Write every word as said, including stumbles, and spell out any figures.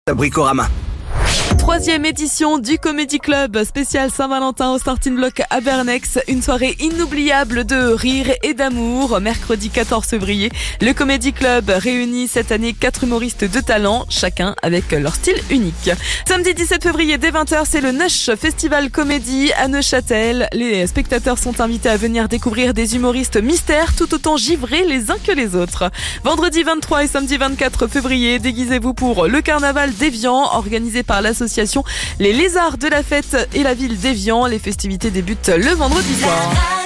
Bricorama. Troisième édition du Comedy Club spécial Saint-Valentin au Starting Block à Bernex. Une soirée inoubliable de rire et d'amour. Mercredi quatorze février, le Comedy Club réunit cette année quatre humoristes de talent, chacun avec leur style unique. Samedi dix-sept février dès vingt heures, c'est le Neuch Festival Comédie à Neuchâtel. Les spectateurs sont invités à venir découvrir des humoristes mystères tout autant givrés les uns que les autres. Vendredi vingt-trois et samedi vingt-quatre février, déguisez-vous pour le carnaval d'Évian organisé par l'association Les Lézards de la Fête et la ville d'Évian. Les festivités débutent le vendredi soir.